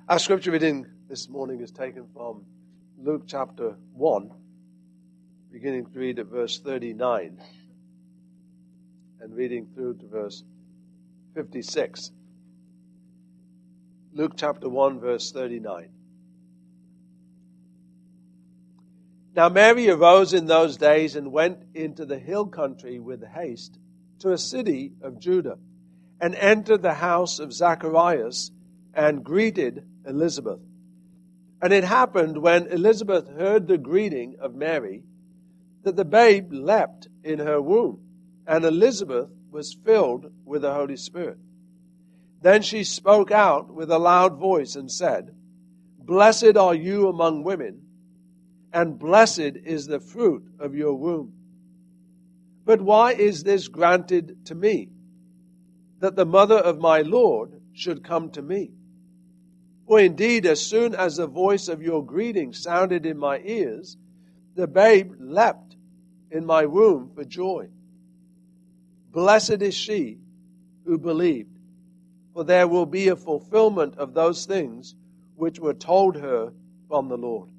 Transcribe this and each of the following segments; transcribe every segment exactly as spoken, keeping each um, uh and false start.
Our scripture reading this morning is taken from Luke chapter one, beginning to read at verse thirty-nine and reading through to verse fifty-six. Luke chapter one, verse thirty-nine. Now Mary arose in those days and went into the hill country with haste to a city of Judah, and entered the house of Zacharias, and greeted Elizabeth. And it happened when Elizabeth heard the greeting of Mary, that the babe leapt in her womb, and Elizabeth was filled with the Holy Spirit. Then she spoke out with a loud voice and said, Blessed are you among women, and blessed is the fruit of your womb. But why is this granted to me, that the mother of my Lord should come to me? For indeed, as soon as the voice of your greeting sounded in my ears, the babe leapt in my womb for joy. Blessed is she who believed, for there will be a fulfillment of those things which were told her from the Lord.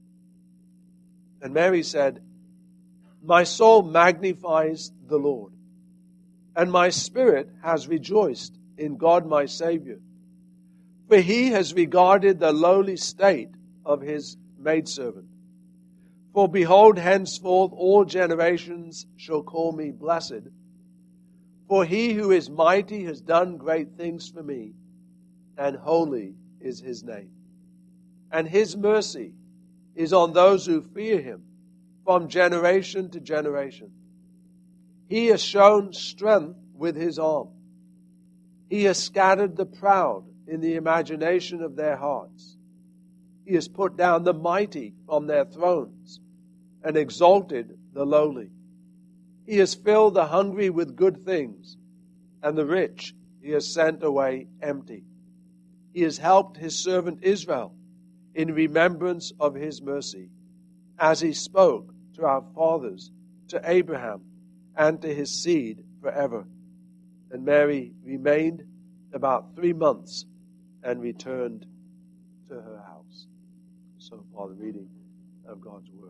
And Mary said, My soul magnifies the Lord, and my spirit has rejoiced in God my Savior. For he has regarded the lowly state of his maidservant. For behold, henceforth all generations shall call me blessed. For he who is mighty has done great things for me, and holy is his name. And his mercy is on those who fear him from generation to generation. He has shown strength with his arm. He has scattered the proud in the imagination of their hearts. He has put down the mighty from their thrones and exalted the lowly. He has filled the hungry with good things, and the rich he has sent away empty. He has helped his servant Israel in remembrance of his mercy, as he spoke to our fathers, to Abraham, and to his seed forever. And Mary remained about three months and returned to her house. So far, the reading of God's Word.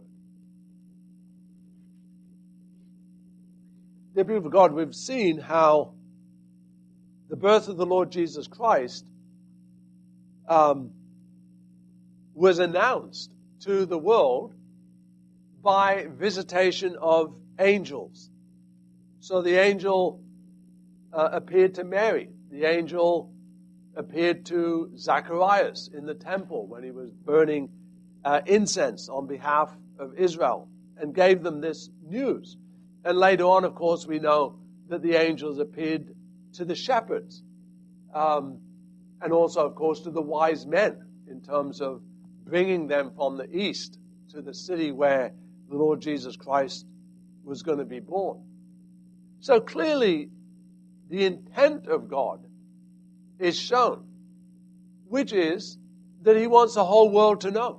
Dear people of God, we've seen how the birth of the Lord Jesus Christ um, was announced to the world by visitation of angels. So the angel uh, appeared to Mary. The angel appeared to Zacharias in the temple when he was burning uh, incense on behalf of Israel, and gave them this news. And later on, of course, we know that the angels appeared to the shepherds, um, and also, of course, to the wise men in terms of bringing them from the east to the city where the Lord Jesus Christ was going to be born. So clearly, the intent of God is shown, which is that he wants the whole world to know.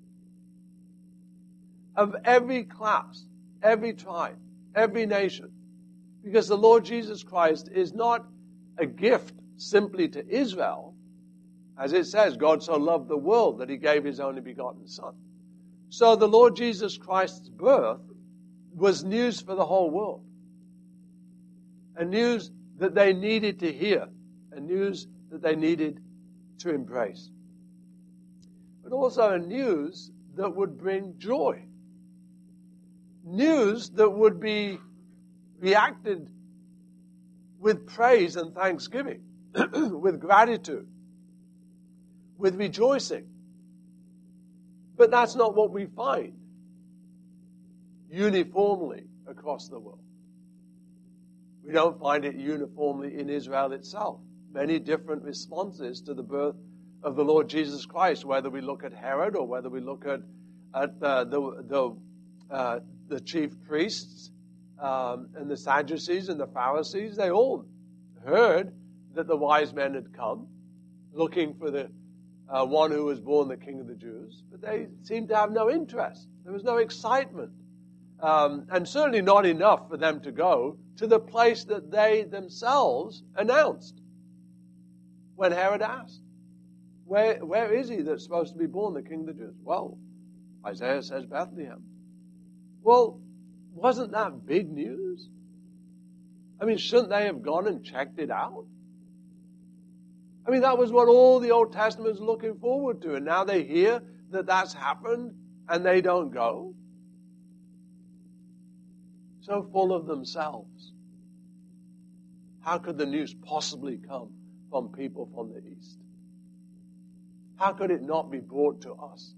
Of every class, every tribe, every nation. Because the Lord Jesus Christ is not a gift simply to Israel. As it says, God so loved the world that he gave his only begotten Son. So the Lord Jesus Christ's birth was news for the whole world. A news that they needed to hear. A news that they needed to embrace. But also a news that would bring joy. News that would be reacted with praise and thanksgiving, with gratitude, with rejoicing. But that's not what we find uniformly across the world. We don't find it uniformly in Israel itself. Many different responses to the birth of the Lord Jesus Christ, whether we look at Herod or whether we look at, at uh, the, the, uh, the chief priests um, and the Sadducees and the Pharisees. They all heard that the wise men had come looking for the uh, one who was born the King of the Jews, but they seemed to have no interest. There was no excitement. Um, and certainly not enough for them to go to the place that they themselves announced when Herod asked. where, where is he that's supposed to be born, the King of the Jews? Well, Isaiah says Bethlehem. Well, wasn't that big news? I mean, shouldn't they have gone and checked it out? I mean, that was what all the Old Testament was looking forward to. And now they hear that that's happened and they don't go. So full of themselves. How could the news possibly come from people from the East? How could it not be brought to us?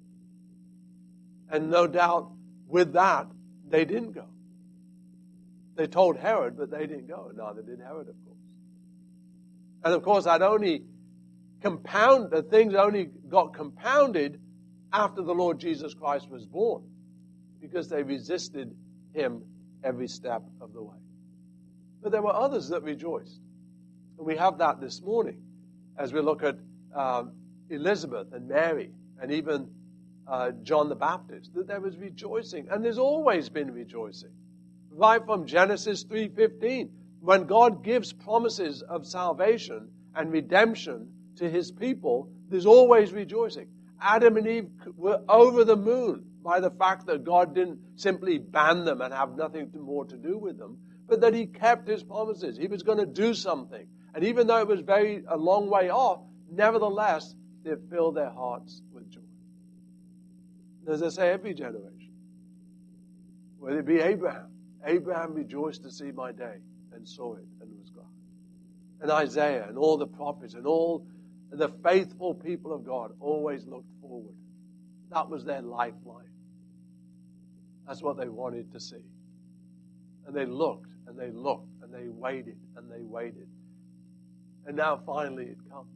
And no doubt with that, they didn't go. They told Herod, but they didn't go. Neither did Herod, of course. And of course, that only compound, the things only got compounded after the Lord Jesus Christ was born, because they resisted him every step of the way. But there were others that rejoiced. And we have that this morning as we look at um, Elizabeth and Mary and even uh, John the Baptist, that there was rejoicing. And there's always been rejoicing. Right from Genesis three fifteen, when God gives promises of salvation and redemption to his people, there's always rejoicing. Adam and Eve were over the moon by the fact that God didn't simply ban them and have nothing more to do with them, but that he kept his promises. He was going to do something. And even though it was very a long way off, nevertheless, it filled their hearts with joy. As I say, every generation, whether it be Abraham, Abraham rejoiced to see my day and saw it and was glad. And Isaiah and all the prophets and all the faithful people of God always looked forward. That was their lifeline. That's what they wanted to see. And they looked and they looked and they waited and they waited. And now finally it comes.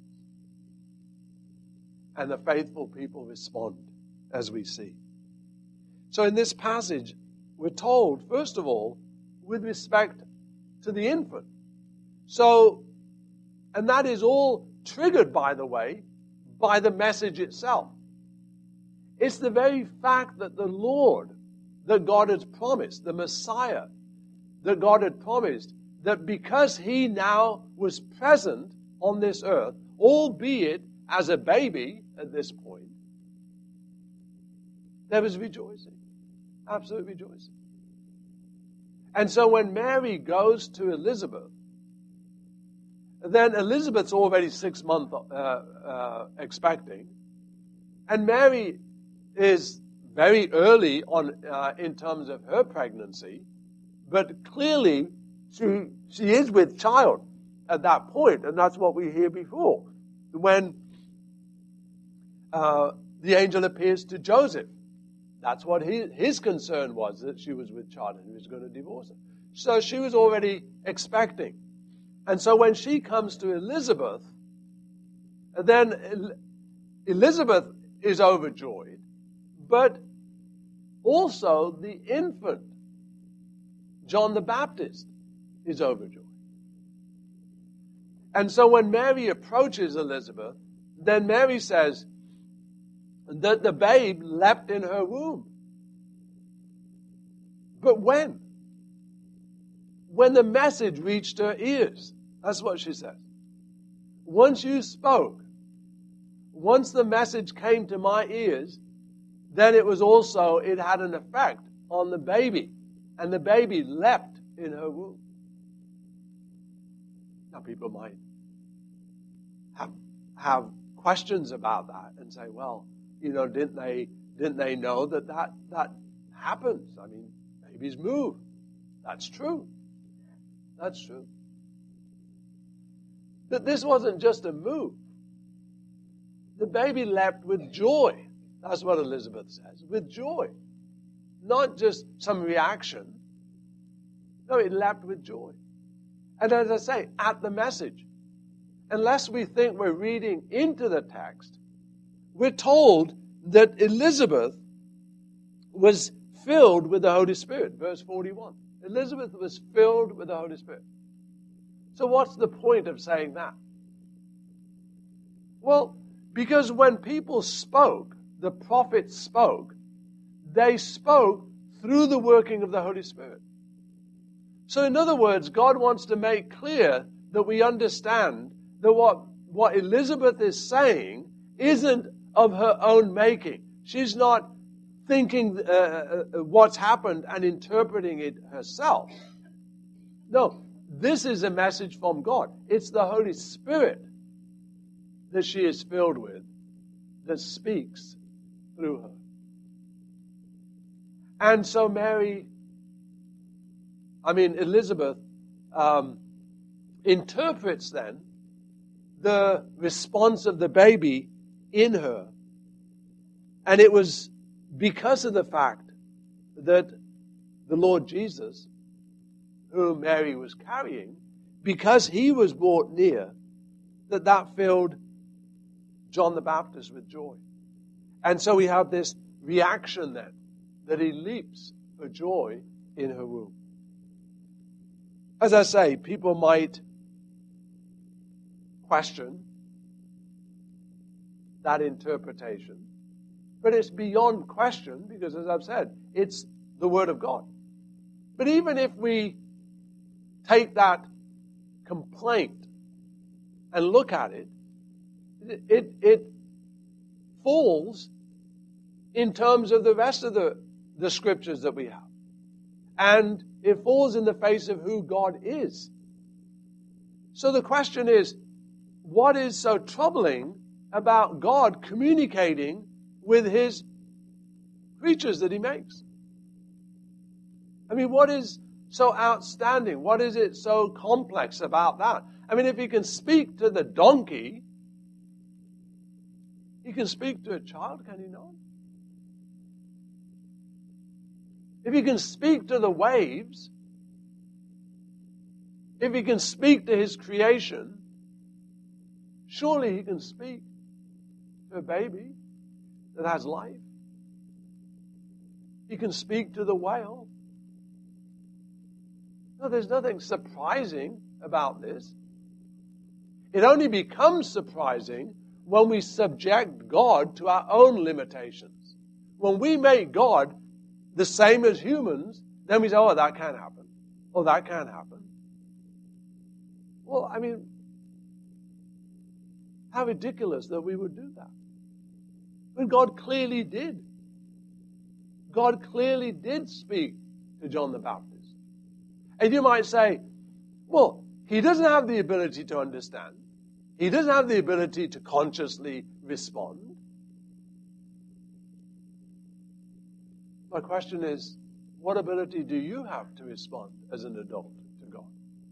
And the faithful people respond, as we see. So in this passage, we're told, first of all, with respect to the infant. So, and that is all triggered, by the way, by the message itself. It's the very fact that the Lord, that God had promised, the Messiah, that God had promised, that because he now was present on this earth, albeit as a baby at this point, there was rejoicing. Absolute rejoicing. And so when Mary goes to Elizabeth, then Elizabeth's already six months uh, uh, expecting, and Mary is very early on uh, in terms of her pregnancy, but clearly she she is with child at that point, and that's what we hear before when uh, the angel appears to Joseph. That's what he, his concern was, that she was with child and he was going to divorce her. So she was already expecting. And so when she comes to Elizabeth, then Elizabeth is overjoyed, but also the infant, John the Baptist, is overjoyed. And so when Mary approaches Elizabeth, then Mary says that the babe leapt in her womb. But when? When the message reached her ears. That's what she says. Once you spoke, once the message came to my ears, then it was also, it had an effect on the baby. And the baby leapt in her womb. Now people might have, have questions about that and say, well, you know, didn't they didn't they know that that, that happens? I mean, babies move. That's true. That's true. But this wasn't just a move. The baby leapt with joy. That's what Elizabeth says. With joy. Not just some reaction. No, it leapt with joy. And as I say, at the message. Unless we think we're reading into the text, we're told that Elizabeth was filled with the Holy Spirit. Verse forty-one. Elizabeth was filled with the Holy Spirit. So what's the point of saying that? Well, because when people spoke, the prophets spoke, they spoke through the working of the Holy Spirit. So in other words, God wants to make clear that we understand that what, what Elizabeth is saying isn't of her own making. She's not thinking uh, uh, what's happened and interpreting it herself. No, this is a message from God. It's the Holy Spirit that she is filled with that speaks through her. And so Mary, I mean Elizabeth, um, interprets then the response of the baby in her. And it was because of the fact that the Lord Jesus, whom Mary was carrying, because he was brought near, that that filled John the Baptist with joy. And so we have this reaction then, that he leaps for joy in her womb. As I say, people might question that interpretation, but it's beyond question because, as I've said, it's the Word of God. But even if we take that complaint and look at it, it, it, it falls in terms of the rest of the, the scriptures that we have. And it falls in the face of who God is. So the question is, what is so troubling about God communicating with His creatures that He makes? I mean, what is so outstanding? What is it so complex about that? I mean, if He can speak to the donkey, He can speak to a child, can He not? If He can speak to the waves, if He can speak to His creation, surely He can speak to a baby that has life. He can speak to the whale. No, there's nothing surprising about this. It only becomes surprising when we subject God to our own limitations. When we make God the same as humans, then we say, oh, that can't happen. Oh, that can't happen. Well, I mean, how ridiculous that we would do that. But God clearly did. God clearly did speak to John the Baptist. And you might say, well, he doesn't have the ability to understand. He doesn't have the ability to consciously respond. My question is, what ability do you have to respond as an adult to God?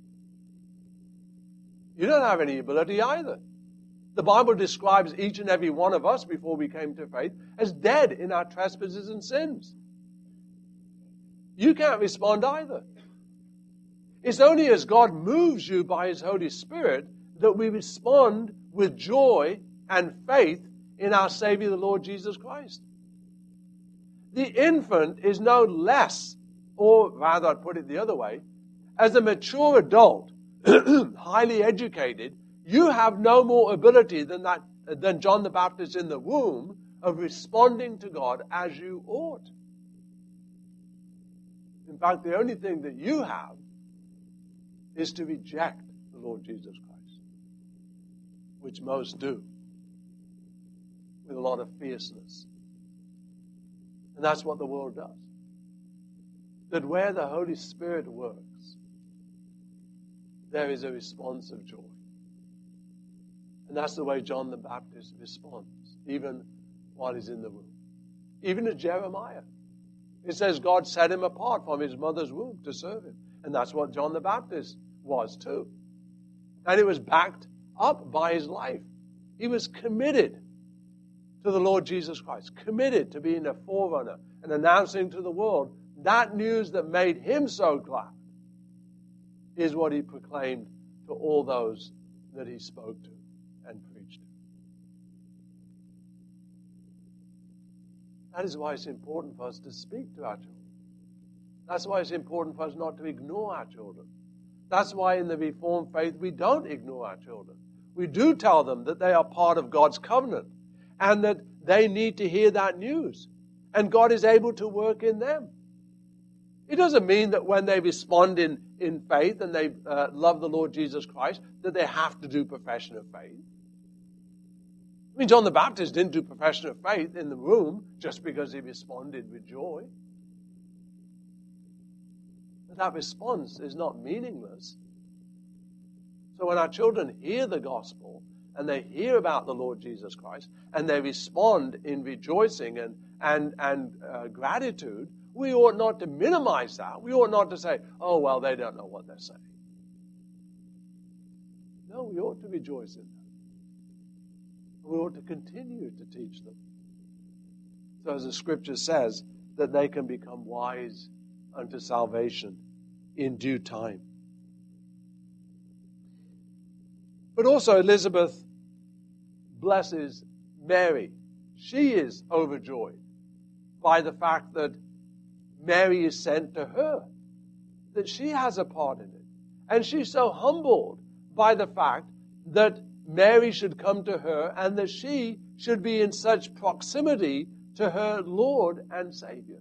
You don't have any ability either. The Bible describes each and every one of us before we came to faith as dead in our trespasses and sins. You can't respond either. It's only as God moves you by His Holy Spirit that we respond with joy and faith in our Savior, the Lord Jesus Christ. The infant is no less, or rather I'd put it the other way, as a mature adult, highly educated, you have no more ability than that than John the Baptist in the womb of responding to God as you ought. In fact, the only thing that you have is to reject the Lord Jesus Christ, which most do, with a lot of fierceness. And that's what the world does. That where the Holy Spirit works, there is a response of joy. And that's the way John the Baptist responds, even while he's in the womb. Even as Jeremiah. It says God set him apart from his mother's womb to serve Him. And that's what John the Baptist was too. And it was backed up by his life. He was committed to the Lord Jesus Christ, committed to being a forerunner and announcing to the world that news that made him so glad is what he proclaimed to all those that he spoke to and preached to. That is why it's important for us to speak to our children. That's why it's important for us not to ignore our children. That's why in the Reformed faith we don't ignore our children. We do tell them that they are part of God's covenant and that they need to hear that news. And God is able to work in them. It doesn't mean that when they respond in, in faith and they uh, love the Lord Jesus Christ, that they have to do profession of faith. I mean, John the Baptist didn't do profession of faith in the room just because he responded with joy. But that response is not meaningless. So when our children hear the gospel and they hear about the Lord Jesus Christ and they respond in rejoicing and, and, and uh, gratitude, we ought not to minimize that. We ought not to say, oh, well, they don't know what they're saying. No, we ought to rejoice in them. We ought to continue to teach them. So as the scripture says, that they can become wise unto salvation in due time. But also Elizabeth blesses Mary. She is overjoyed by the fact that Mary is sent to her, that she has a part in it. And she's so humbled by the fact that Mary should come to her and that she should be in such proximity to her Lord and Savior.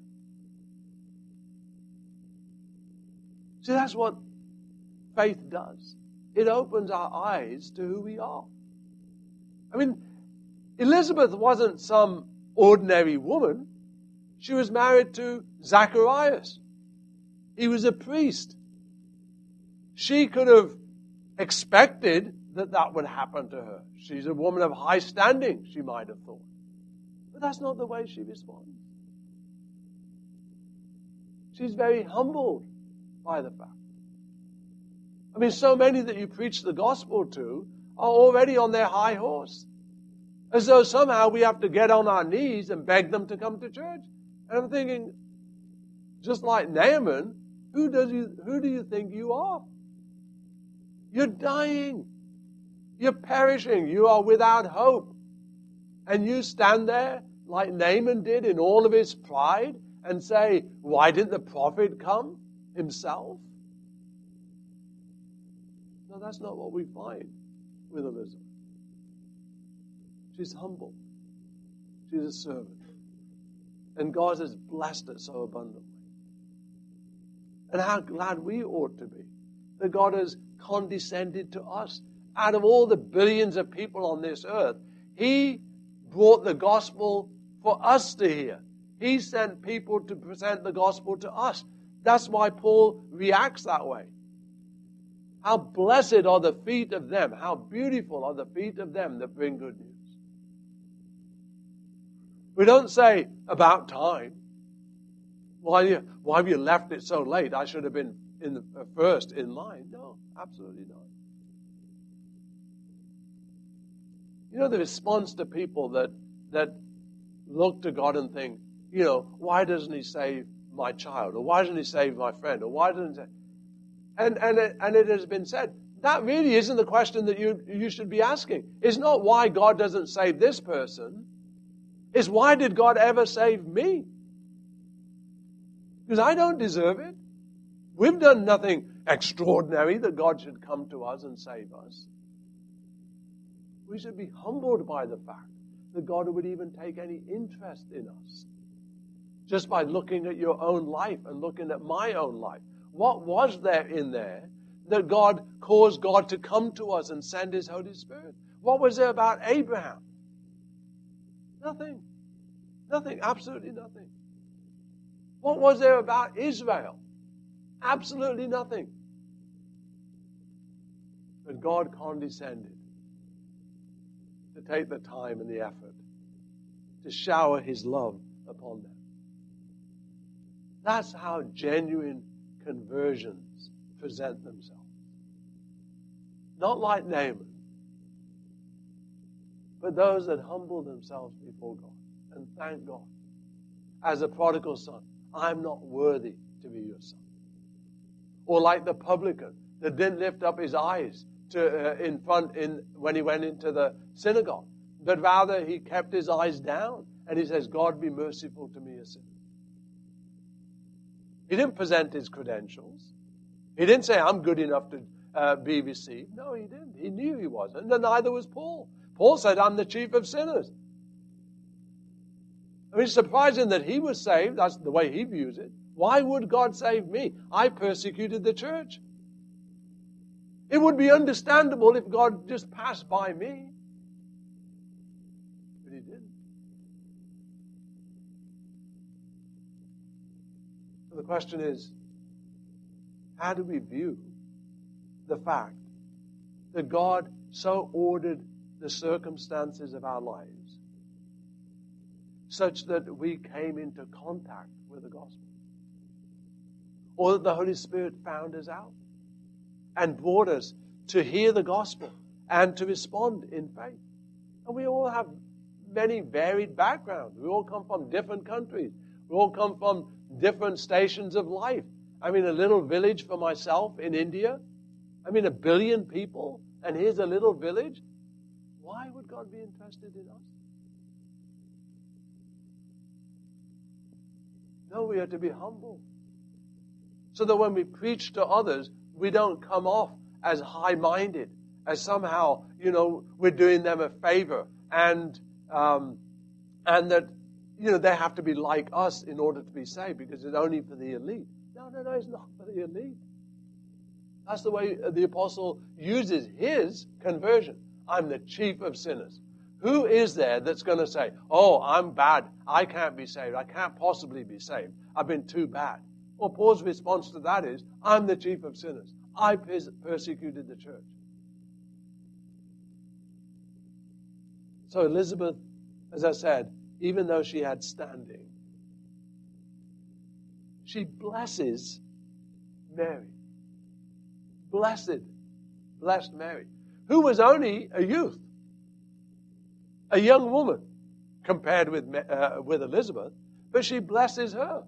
See, that's what faith does. It opens our eyes to who we are. I mean, Elizabeth wasn't some ordinary woman. She was married to Zacharias. He was a priest. She could have expected that that would happen to her. She's a woman of high standing, she might have thought. But that's not the way she responds. She's very humbled by the fact. I mean, so many that you preach the gospel to are already on their high horse. As though somehow we have to get on our knees and beg them to come to church. And I'm thinking, just like Naaman, who does you, who do you think you are? You're dying. You're perishing. You are without hope. And you stand there like Naaman did in all of his pride and say, why didn't the prophet come himself? No, that's not what we find with Elizabeth. She's humble. She's a servant. And God has blessed her so abundantly. And how glad we ought to be that God has condescended to us. Out of all the billions of people on this earth, He brought the gospel for us to hear. He sent people to present the gospel to us. That's why Paul reacts that way. How blessed are the feet of them. How beautiful are the feet of them that bring good news. We don't say, about time. Why, you, why have you left it so late? I should have been in the uh, first in line. No, absolutely not. You know, the response to people that that look to God and think, you know, why doesn't He save my child? Or why doesn't He save my friend? Or why doesn't He... And, and, it, and it has been said, that really isn't the question that you, you should be asking. It's not why God doesn't save this person. It's why did God ever save me? Because I don't deserve it. We've done nothing extraordinary that God should come to us and save us. We should be humbled by the fact that God would even take any interest in us. Just by looking at your own life and looking at my own life. What was there in there that God caused God to come to us and send His Holy Spirit? What was there about Abraham? Nothing. Nothing. Absolutely nothing. What was there about Israel? Absolutely nothing. But God condescended to take the time and the effort to shower His love upon them. That's how genuine conversions present themselves. Not like Naaman, but those that humble themselves before God and thank God. As a prodigal son, I'm not worthy to be your son. Or like the publican that didn't lift up his eyes to uh, in front in when he went into the synagogue, but rather he kept his eyes down and he says, God, be merciful to me, a sinner. He didn't present his credentials. He didn't say, I'm good enough to uh, be received. No, he didn't. He knew he wasn't. And neither was Paul. Paul said, I'm the chief of sinners. I mean, it's surprising that he was saved. That's the way he views it. Why would God save me? I persecuted the church. It would be understandable if God just passed by me. question is, how do we view the fact that God so ordered the circumstances of our lives such that we came into contact with the gospel? Or that the Holy Spirit found us out and brought us to hear the gospel and to respond in faith. And we all have many varied backgrounds. We all come from different countries. We all come from different stations of life. I mean, a little village for myself in India. I mean, a billion people, and here's a little village. Why would God be interested in us? No, we are to be humble. So that when we preach to others, we don't come off as high-minded, as somehow, you know, we're doing them a favor, and um, and that, you know, they have to be like us in order to be saved because it's only for the elite. No, no, no, it's not for the elite. That's the way the apostle uses his conversion. I'm the chief of sinners. Who is there that's going to say, oh, I'm bad, I can't be saved, I can't possibly be saved, I've been too bad? Well, Paul's response to that is, I'm the chief of sinners. I pers- persecuted the church. So Elizabeth, as I said, even though she had standing, she blesses Mary. Blessed, blessed Mary, who was only a youth, a young woman compared with, uh, with Elizabeth, but she blesses her.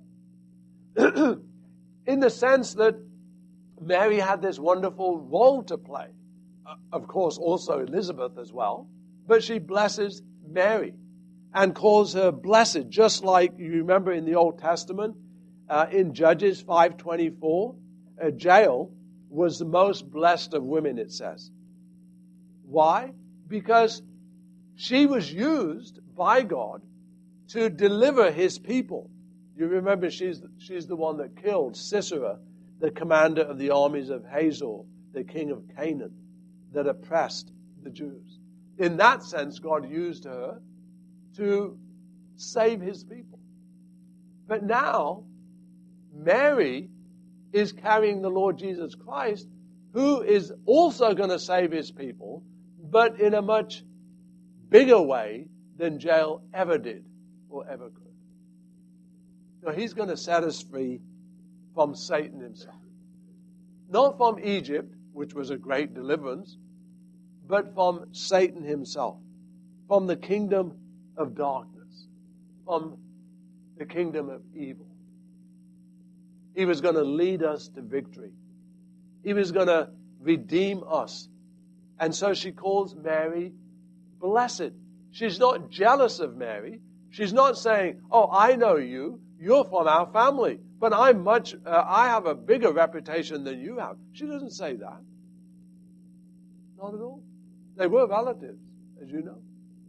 In the sense that Mary had this wonderful role to play. Uh, of course, also Elizabeth as well. But she blesses Mary and calls her blessed, just like you remember in the Old Testament, uh, in Judges five twenty-four, uh, Jael was the most blessed of women, it says. Why? Because she was used by God to deliver his people. You remember she's, she's the one that killed Sisera, the commander of the armies of Hazor, the king of Canaan, that oppressed the Jews. In that sense, God used her to save his people. But now, Mary is carrying the Lord Jesus Christ, who is also going to save his people, but in a much bigger way than Jael ever did or ever could. So he's going to set us free from Satan himself. Not from Egypt, which was a great deliverance, but from Satan himself, from the kingdom of darkness, from the kingdom of evil. He was going to lead us to victory. He was going to redeem us. And so she calls Mary blessed. She's not jealous of Mary. She's not saying, oh, I know you. You're from our family, but I'm much, uh, I have a bigger reputation than you have. She doesn't say that. Not at all. They were relatives, as you know.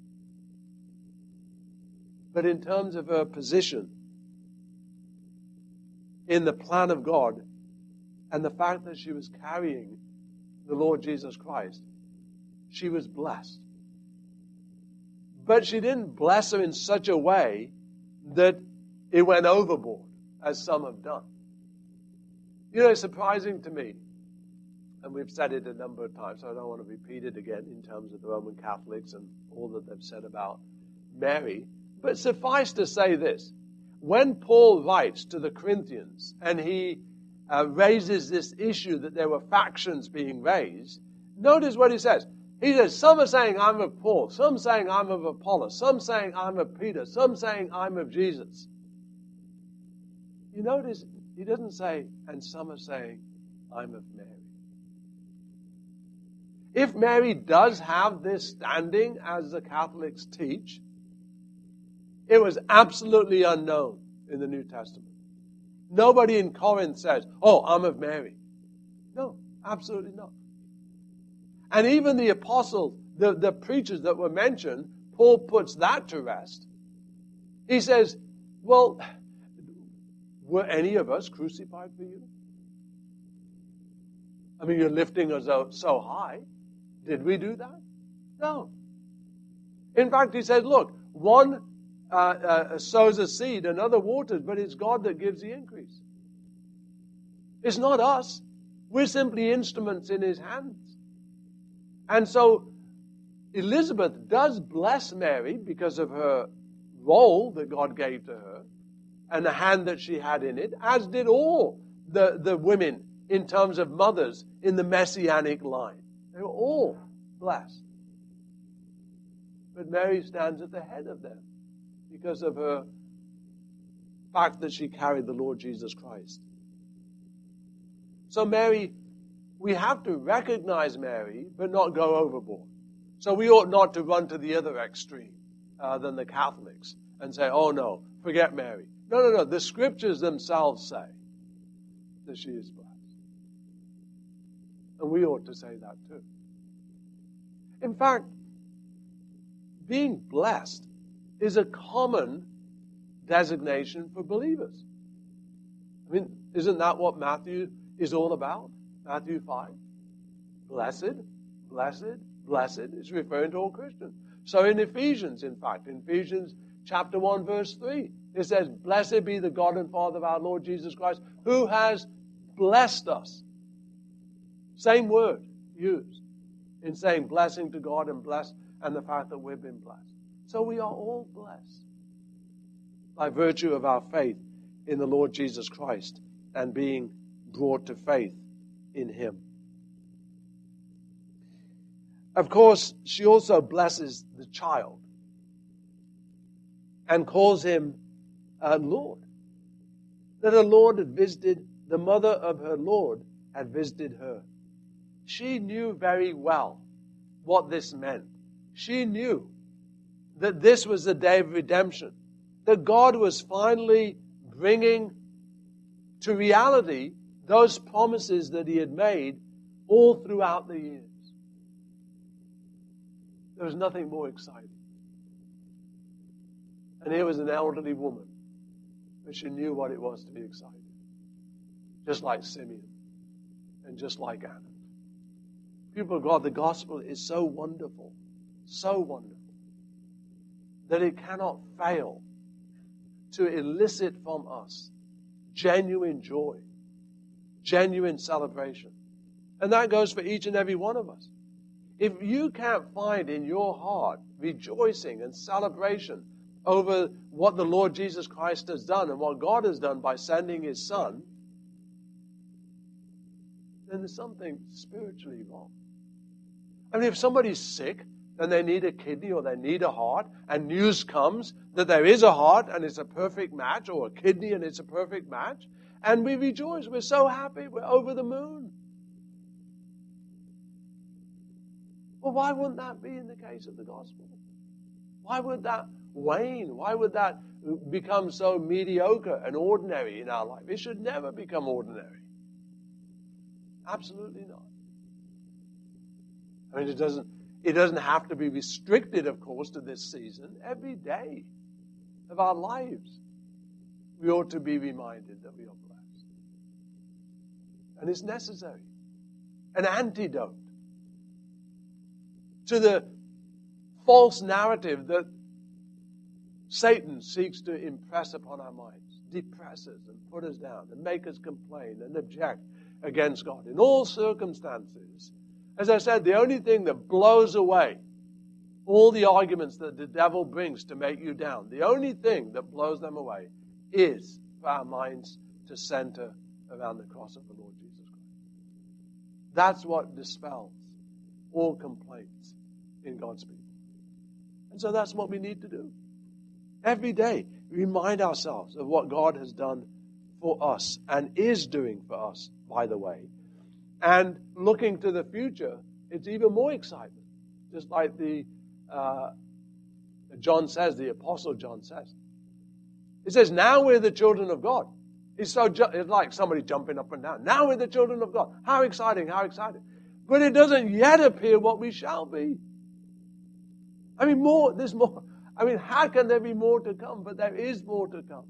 But in terms of her position in the plan of God and the fact that she was carrying the Lord Jesus Christ, she was blessed. But she didn't bless her in such a way that it went overboard, as some have done. You know, it's surprising to me, and we've said it a number of times, so I don't want to repeat it again in terms of the Roman Catholics and all that they've said about Mary, but suffice to say this. When Paul writes to the Corinthians and he uh, raises this issue that there were factions being raised, notice what he says. He says, some are saying I'm of Paul, some saying I'm of Apollos, some saying I'm of Peter, some saying I'm of Jesus. You notice he doesn't say, and some are saying, I'm of Mary. If Mary does have this standing, as the Catholics teach, it was absolutely unknown in the New Testament. Nobody in Corinth says, oh, I'm of Mary. No, absolutely not. And even the apostles, the, the preachers that were mentioned, Paul puts that to rest. He says, well, were any of us crucified for you? I mean, you're lifting us out so high. Did we do that? No. In fact, he says, look, one uh, uh, sows a seed, another waters, but it's God that gives the increase. It's not us. We're simply instruments in his hands. And so Elizabeth does bless Mary because of her role that God gave to her and the hand that she had in it, as did all the, the women in terms of mothers in the Messianic line. They were all blessed. But Mary stands at the head of them because of her fact that she carried the Lord Jesus Christ. So Mary, we have to recognize Mary, but not go overboard. So we ought not to run to the other extreme uh, than the Catholics and say, oh no, forget Mary. No, no, no. The scriptures themselves say that she is blessed. And we ought to say that too. In fact, being blessed is a common designation for believers. I mean, isn't that what Matthew is all about? Matthew five. Blessed, blessed, blessed is referring to all Christians. So in Ephesians, in fact, in Ephesians chapter one, verse three, it says, blessed be the God and Father of our Lord Jesus Christ, who has blessed us. Same word used in saying blessing to God and blessed, and the fact that we've been blessed. So we are all blessed by virtue of our faith in the Lord Jesus Christ and being brought to faith in him. Of course, she also blesses the child and calls him uh, Lord. That her Lord had visited, the mother of her Lord had visited her. She knew very well what this meant. She knew that this was the day of redemption, that God was finally bringing to reality those promises that he had made all throughout the years. There was nothing more exciting. And here was an elderly woman, but she knew what it was to be excited. Just like Simeon and just like Anna. People of God, the gospel is so wonderful, so wonderful, that it cannot fail to elicit from us genuine joy, genuine celebration. And that goes for each and every one of us. If you can't find in your heart rejoicing and celebration over what the Lord Jesus Christ has done and what God has done by sending his Son, then there's something spiritually wrong. I mean, if somebody's sick and they need a kidney or they need a heart, and news comes that there is a heart and it's a perfect match, or a kidney and it's a perfect match, and we rejoice, we're so happy, we're over the moon. Well, why wouldn't that be in the case of the gospel? Why would that wane? Why would that become so mediocre and ordinary in our life? It should never become ordinary. Absolutely not. I mean, it doesn't, it doesn't have to be restricted, of course, to this season. Every day of our lives, we ought to be reminded that we are blessed. And it's necessary. An antidote to the false narrative that Satan seeks to impress upon our minds, depress us and put us down and make us complain and object against God. In all circumstances, as I said, the only thing that blows away all the arguments that the devil brings to make you down, the only thing that blows them away is for our minds to center around the cross of the Lord Jesus Christ. That's what dispels all complaints in God's people. And so that's what we need to do. Every day, remind ourselves of what God has done for us and is doing for us, by the way. And looking to the future, it's even more excitement. Just like the uh, John says, the Apostle John says. He says, now we're the children of God. It's, so ju- it's like somebody jumping up and down. Now we're the children of God. How exciting, how exciting. But it doesn't yet appear what we shall be. I mean, more, there's more. I mean, how can there be more to come? But there is more to come.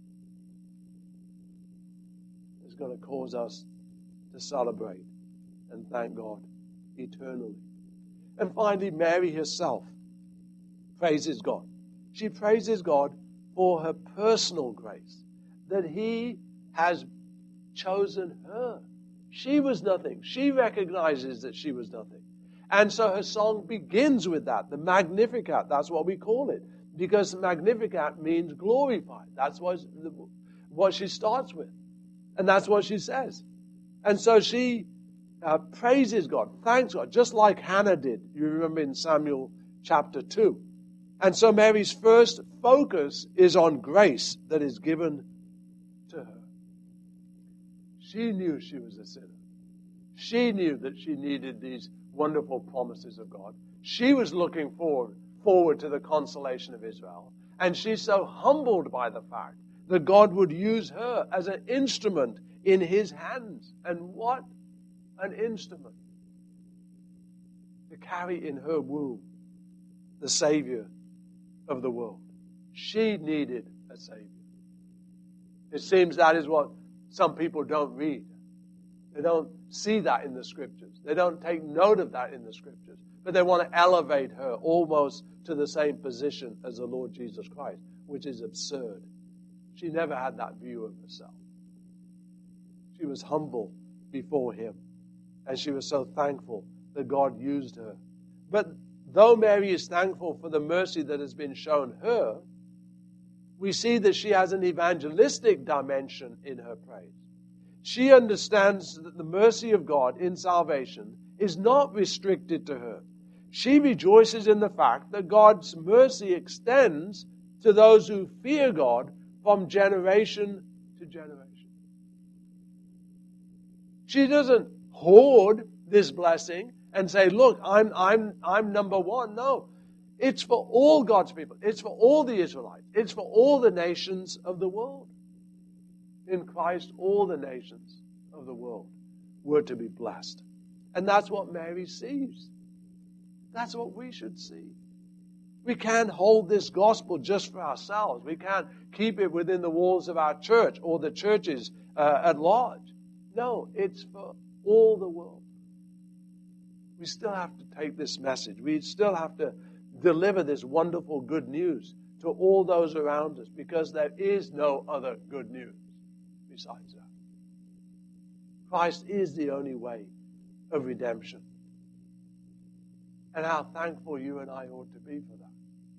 It's going to cause us to celebrate and thank God eternally. And finally, Mary herself praises God. She praises God for her personal grace, that he has chosen her. She was nothing. She recognizes that she was nothing. And so her song begins with that, the Magnificat. That's what we call it. Because Magnificat means glorified. That's what, what she starts with. And that's what she says. And so she uh, praises God, thanks God, just like Hannah did. You remember in Samuel chapter two. And so Mary's first focus is on grace that is given to her. She knew she was a sinner. She knew that she needed these wonderful promises of God. She was looking forward, forward to the consolation of Israel. And she's so humbled by the fact that God would use her as an instrument in His hands. And what an instrument to carry in her womb the Savior of the world. She needed a Savior. It seems that is what some people don't read. They don't see that in the Scriptures. They don't take note of that in the Scriptures. But they want to elevate her almost to the same position as the Lord Jesus Christ, which is absurd. She never had that view of herself. She was humble before Him. And she was so thankful that God used her. But though Mary is thankful for the mercy that has been shown her, we see that she has an evangelistic dimension in her praise. She understands that the mercy of God in salvation is not restricted to her. She rejoices in the fact that God's mercy extends to those who fear God from generation to generation. She doesn't hoard this blessing and say, look, I'm, I'm, I'm number one. No, it's for all God's people. It's for all the Israelites. It's for all the nations of the world. In Christ, all the nations of the world were to be blessed. And that's what Mary sees. That's what we should see. We can't hold this gospel just for ourselves. We can't keep it within the walls of our church or the churches uh, at large. No, it's for all the world. We still have to take this message. We still have to deliver this wonderful good news to all those around us, because there is no other good news besides that. Christ is the only way of redemption. And how thankful you and I ought to be for that.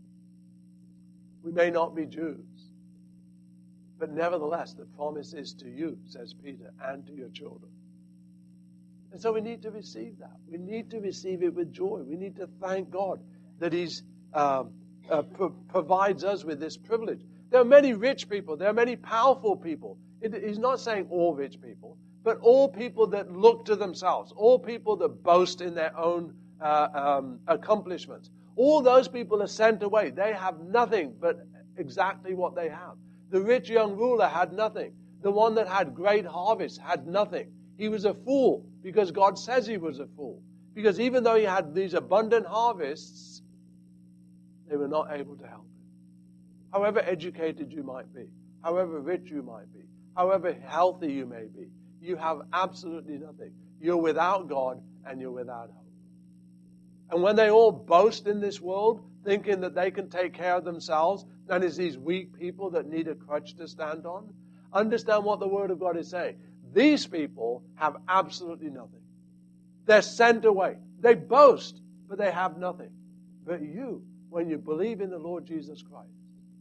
We may not be Jews, but nevertheless, the promise is to you, says Peter, and to your children. And so we need to receive that. We need to receive it with joy. We need to thank God that He's um, uh, pro- provides us with this privilege. There are many rich people. There are many powerful people. It, he's not saying all rich people, but all people that look to themselves, all people that boast in their own uh, um, accomplishments. All those people are sent away. They have nothing but exactly what they have. The rich young ruler had nothing. The one that had great harvests had nothing. He was a fool because God says he was a fool. Because even though he had these abundant harvests, they were not able to help him. However educated you might be, however rich you might be, however healthy you may be, you have absolutely nothing. You're without God and you're without hope. And when they all boast in this world, thinking that they can take care of themselves, and it's these weak people that need a crutch to stand on, understand what the Word of God is saying. These people have absolutely nothing. They're sent away. They boast, but they have nothing. But you, when you believe in the Lord Jesus Christ,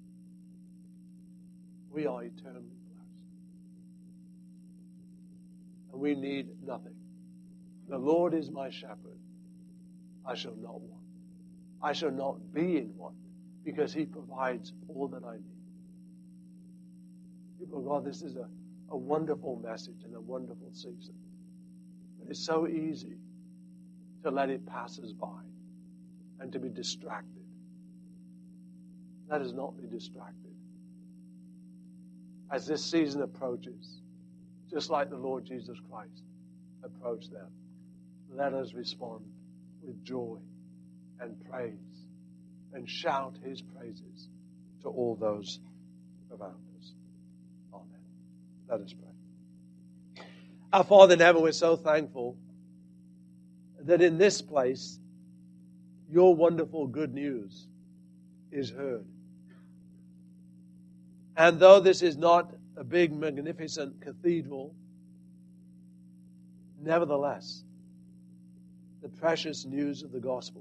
we are eternally blessed. And we need nothing. The Lord is my shepherd. I shall not want. I shall not be in want, because He provides all that I need. People of God, this is a, a wonderful message and a wonderful season. But it's so easy to let it pass us by and to be distracted. Let us not be distracted. As this season approaches, just like the Lord Jesus Christ approached them, let us respond with joy and praise and shout His praises to all those around us. Amen. Let us pray. Our Father in heaven, we're so thankful that in this place, your wonderful good news is heard. And though this is not a big, magnificent cathedral, Nevertheless, the precious news of the gospel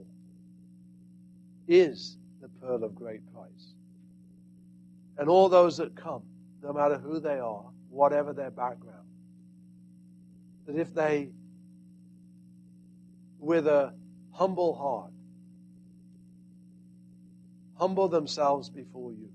is the pearl of great price. And all those that come, no matter who they are, whatever their background, that if they, with a humble heart, humble themselves before you,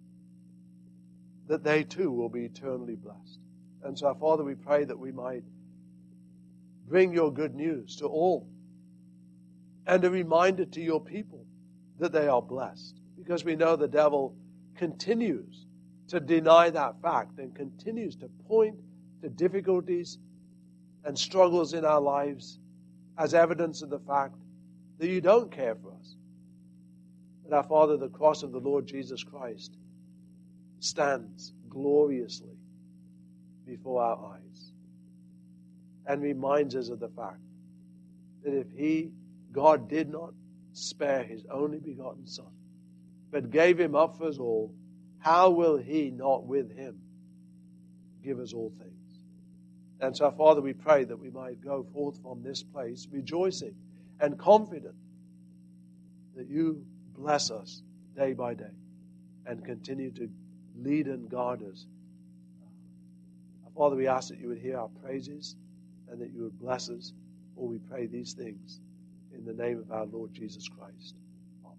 that they too will be eternally blessed. And so, Father, we pray that we might bring your good news to all, and a reminder to your people that they are blessed. Because we know the devil continues to deny that fact and continues to point to difficulties and struggles in our lives as evidence of the fact that you don't care for us. But our Father, the cross of the Lord Jesus Christ stands gloriously before our eyes and reminds us of the fact that if He, God, did not spare His only begotten Son, but gave Him up for us all, how will He not with Him give us all things? And so, Father, we pray that we might go forth from this place rejoicing and confident that you bless us day by day and continue to lead and guard us. Father, we ask that you would hear our praises and that you would bless us. For we pray these things in the name of our Lord Jesus Christ. Amen.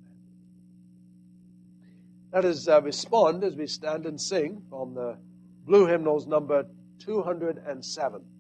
Let us uh, respond as we stand and sing from the Blue Hymnals number two hundred seven.